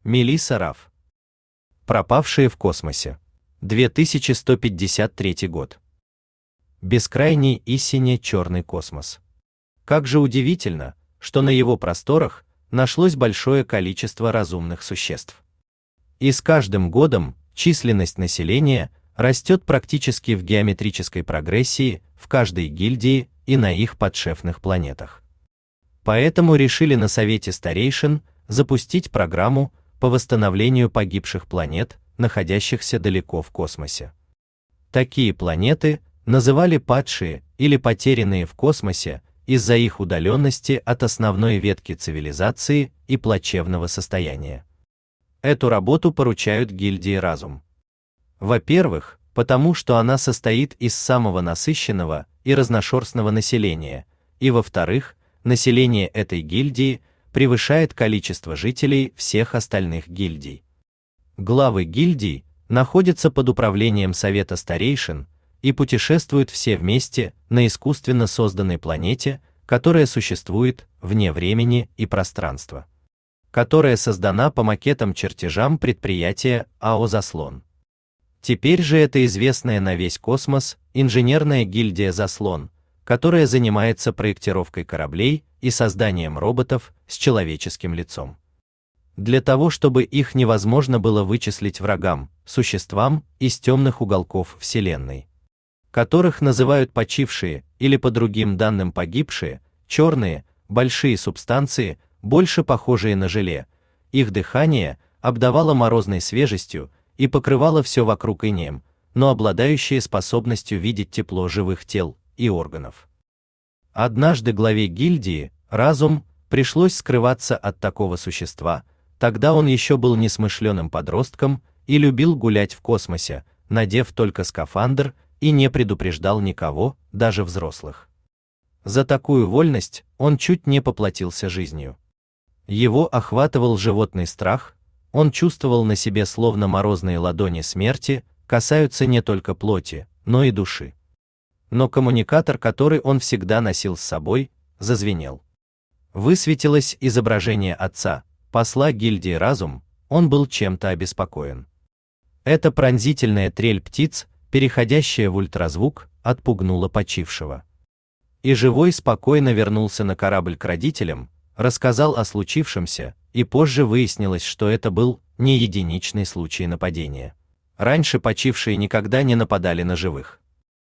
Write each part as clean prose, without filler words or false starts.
Мелисса Раф. Пропавшие в космосе. 2153 год. Бескрайний и сине-черный космос. Как же удивительно, что на его просторах нашлось большое количество разумных существ. И с каждым годом численность населения растет практически в геометрической прогрессии в каждой гильдии и на их подшефных планетах. Поэтому решили на Совете Старейшин запустить программу по восстановлению погибших планет, находящихся далеко в космосе. Такие планеты называли падшие или потерянные в космосе из-за их удаленности от основной ветки цивилизации и плачевного состояния. Эту работу поручают гильдии Разум. Во-первых, потому что она состоит из самого насыщенного и разношерстного населения, и во-вторых, население этой гильдии превышает количество жителей всех остальных гильдий. Главы гильдий находятся под управлением Совета Старейшин и путешествуют все вместе на искусственно созданной планете, которая существует вне времени и пространства, которая создана по макетам-чертежам предприятия АО «Заслон». Теперь же это известная на весь космос инженерная гильдия «Заслон», которая занимается проектировкой кораблей и созданием роботов с человеческим лицом. Для того, чтобы их невозможно было вычислить врагам, существам из темных уголков Вселенной, которых называют почившие или по другим данным погибшие, черные, большие субстанции, больше похожие на желе, их дыхание обдавало морозной свежестью и покрывало все вокруг инеем, но обладающие способностью видеть тепло живых тел и органов. Однажды главе гильдии Разум пришлось скрываться от такого существа, тогда он еще был несмышленым подростком и любил гулять в космосе, надев только скафандр и не предупреждал никого, даже взрослых. За такую вольность он чуть не поплатился жизнью. Его охватывал животный страх, он чувствовал на себе словно морозные ладони смерти касаются не только плоти, но и души. Но коммуникатор, который он всегда носил с собой, зазвенел. Высветилось изображение отца, посла гильдии Разум, он был чем-то обеспокоен. Эта пронзительная трель птиц, переходящая в ультразвук, отпугнула почившего. И живой спокойно вернулся на корабль к родителям, рассказал о случившемся, и позже выяснилось, что это был не единичный случай нападения. Раньше почившие никогда не нападали на живых.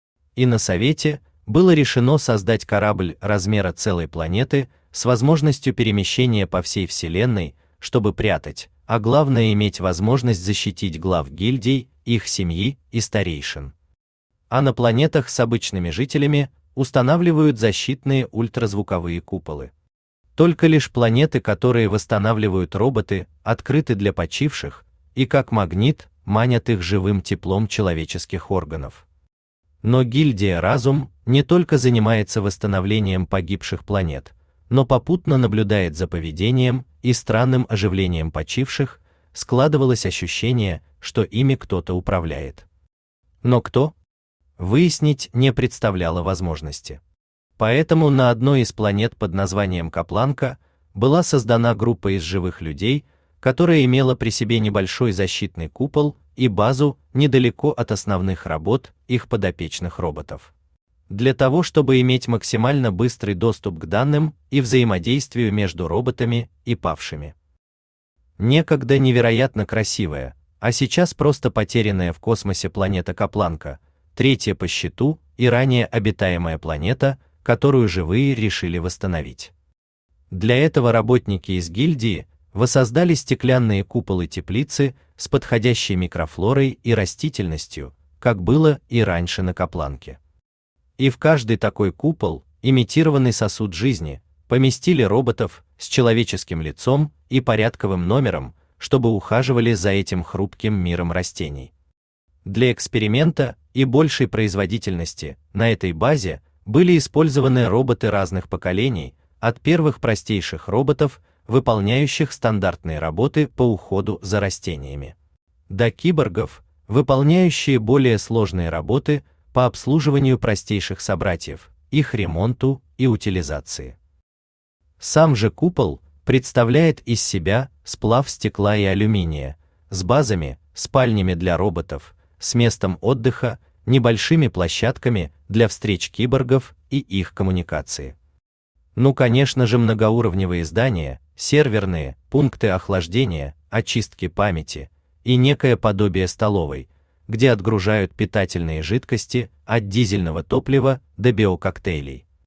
И на Совете было решено создать корабль размера целой планеты с возможностью перемещения по всей Вселенной, чтобы прятать, а главное иметь возможность защитить глав гильдий, их семьи и старейшин. А на планетах с обычными жителями устанавливают защитные ультразвуковые куполы. Только лишь планеты, которые восстанавливают роботы, открыты для почивших, и как магнит манят их живым теплом человеческих органов. Но гильдия Разум не только занимается восстановлением погибших планет, но попутно наблюдает за поведением и странным оживлением почивших, складывалось ощущение, что ими кто-то управляет. Но кто? Выяснить не представляло возможности. Поэтому на одной из планет под названием Капланка была создана группа из живых людей, которая имела при себе небольшой защитный купол и базу недалеко от основных работ их подопечных роботов. Для того, чтобы иметь максимально быстрый доступ к данным и взаимодействию между роботами и павшими. Некогда невероятно красивая, а сейчас просто потерянная в космосе планета Капланка, третья по счету и ранее обитаемая планета, которую живые решили восстановить. Для этого работники из гильдии воссоздали стеклянные куполы-теплицы с подходящей микрофлорой и растительностью, как было и раньше на Капланке. И в каждый такой купол, имитированный сосуд жизни, поместили роботов с человеческим лицом и порядковым номером, чтобы ухаживали за этим хрупким миром растений. Для эксперимента и большей производительности на этой базе были использованы роботы разных поколений, от первых простейших роботов, выполняющих стандартные работы по уходу за растениями, до киборгов, выполняющие более сложные работы по обслуживанию простейших собратьев, их ремонту и утилизации. Сам же купол представляет из себя сплав стекла и алюминия, с базами, спальнями для роботов, с местом отдыха, небольшими площадками для встреч киборгов и их коммуникации. Ну, конечно же, многоуровневые здания, серверные, пункты охлаждения, очистки памяти и некое подобие столовой, где отгружают питательные жидкости от дизельного топлива до биококтейлей.